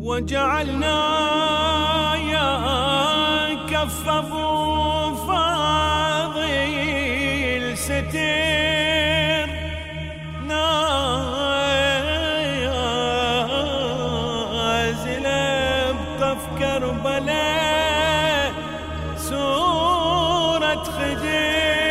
وجعلنا يا كف أبو فاضل ستر نازل بطف كربلاء سورة خدر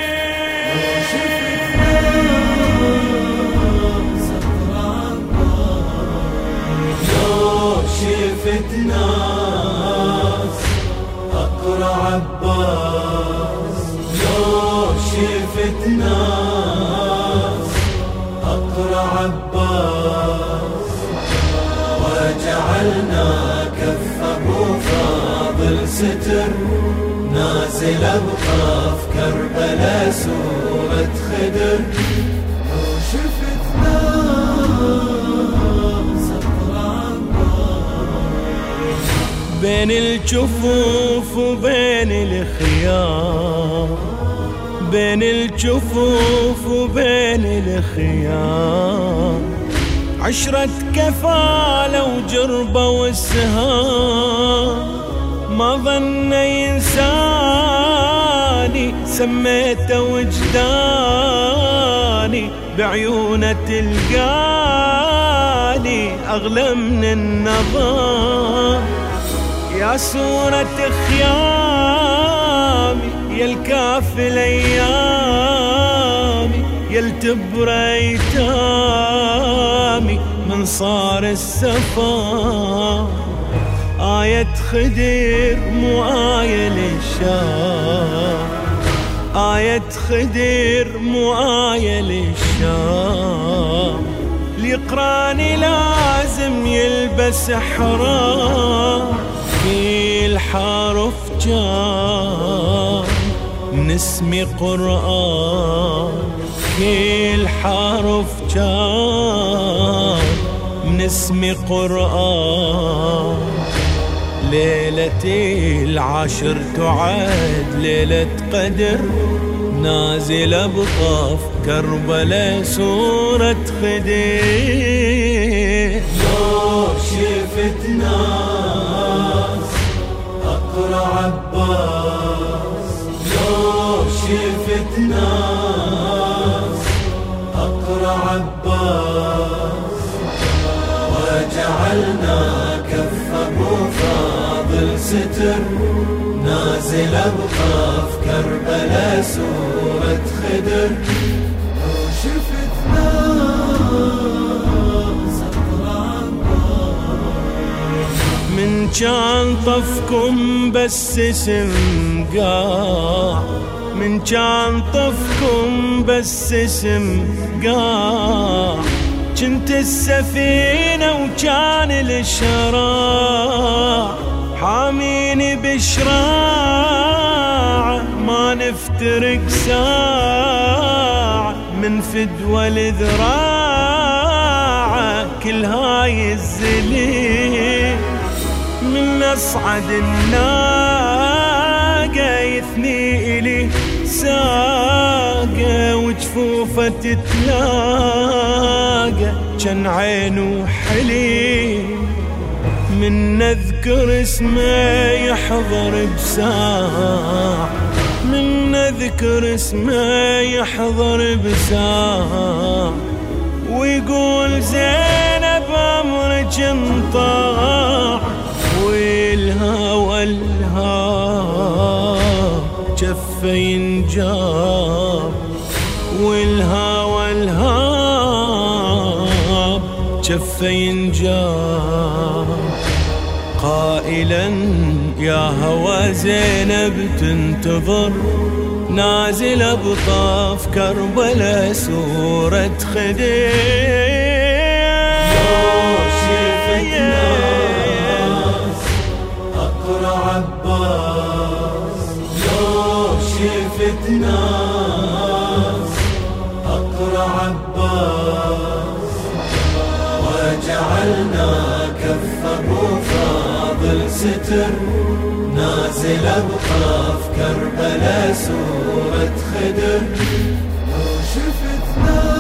شفت ناس أقرع عباس لو شفت ناس أقرع عباس وجعلنا كف أبو فاضل ستر نازل بطاف كربلاء سورة خدر شفت ناس بين الجفوف وبين الخيام بين الجفوف وبين الخيام عشرة كفالة وجربة والسهام ما ظن إنساني سميته وجداني بعيونه تلقاني أغلى من النظام يا سورة خيامي يا الكافل أيامي يا التبر أيتامي من صار السفا آية خدر مو آية للشام آية خدر مو آية للشام اليقراني لازم يلبس حرام في الحرف جام من اسم قرآن في الحرف جام من اسم قرآن ليلة العشر تعد ليلة قدر نازل بطاف كربلاء سورة خدر لو شفت ناس أقرع عباس لو شفت ناس أقرع عباس وجعلنا كف أبو فاضل ستر نازل بطاف كربلاء سورة خدر شفت ناس من كان طفكم بس اسم قاع من كان طفكم بس اسم قاع كنت السفينة وكان الشراع حاميني بشراعة ما نفترق ساعة من فدوى الذراعة كل هاي الزليل من أصعد الناقة يثني إلي ساقة وجفوفة تتلاقى كان عينه حليم من نذكر اسمه يحضر بساعة من نذكر اسمه يحضر بساعة ويقول زينب أمرك انطاع والهوى الهاب جفه ينجاب والهوى الهاب جفه ينجاب قائلا يا هوى زينب تنتظر نازل بطاف كربلاء سورة خدر لو شفت ناس أقرع عباس لو شفت ناس أقرع عباس وجعلنا كف أبو فاضل ستر نازل بطاف كربلاء سورة خدر شفت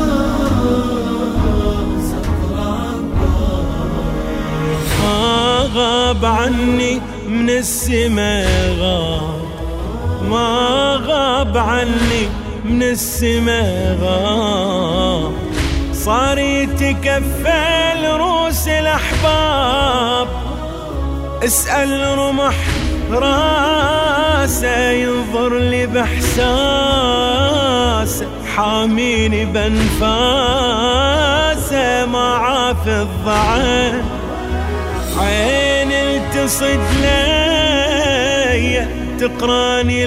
ناس غاب عني من السما غاب، ما غاب عني من السما غاب، صار يتكفل رؤوس الأحباب، اسأل رمح راسه ينظر لي بإحساسه، حاميني بنفاسه ما عاف الضعف، عين التصد لي تقراني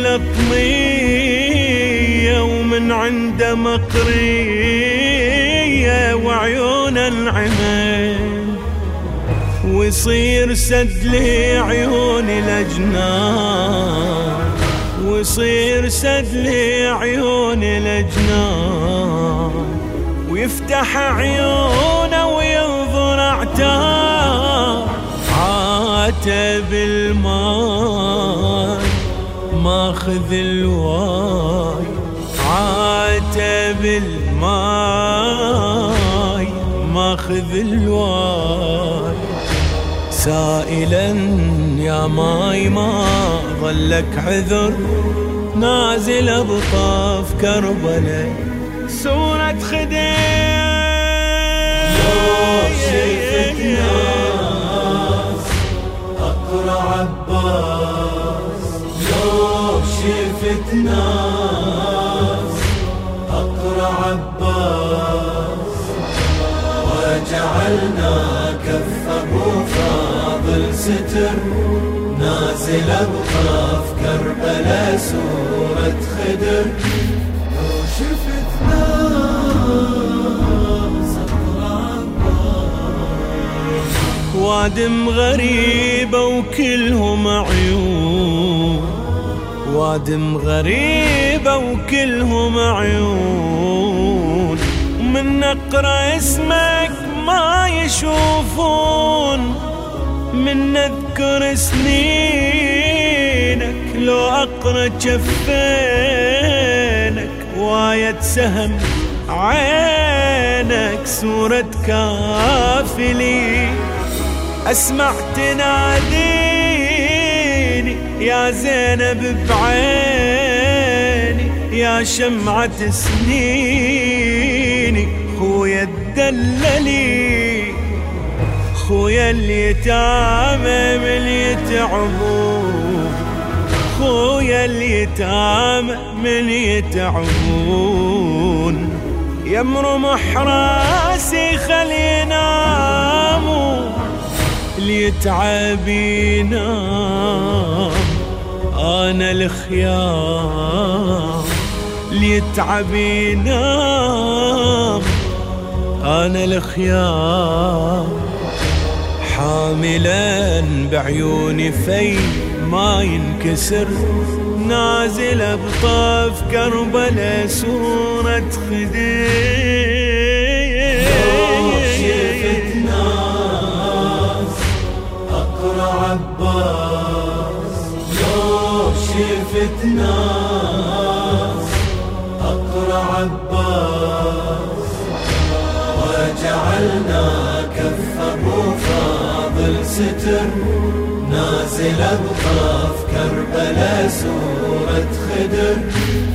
لطمية، ومن عنده مقرية وعيون العمين، ويصير سد لي عيوني الأجنان، ويصير سد لي عيوني الأجنان، ويفتح عيونه وينظر اعتاب، عاتب الماي ماخذ الواي، عاتب الماي ماخذ الواي، سائلا يا ماي ما ظلك عذر، نازل بطاف كربلاء صورة خدير، لو شفت ناس أقرع عباس، لو شفت ناس أقرع عباس، وجعلنا كف أبو فاضل ستر، نازل بطاف كربلاء صورة خدر، لو شفت ناس أقرع عباس، وادم غريبة وكلهم عيون، وادم غريبة وكلهم عيون، ومن نقرأ اسمك ما يشوفون، من نذكر سنينك لو أقرأ جفينك، واية سهم عينك صورة كافلي، أسمع تناديني يا زينب بعيني، يا شمعة سنيني، خويا الدللي، خويا اليتامى من يتعبون، خويا اليتامى من يتعبون، يمرمح راسي خلي يناموا، ليتعب ينام أنا الخيام، ليتعب ينام أنا الخيام، حاملا بعيوني في ما ينكسر، نازل بطاف كربلاء صورة خدير، لو شفت ناس أقرع عباس، لو شفت ناس أقرع عباس، وجعلنا كف أبو فاضل ستر، نازل بطاف كربلاء صورة خدر،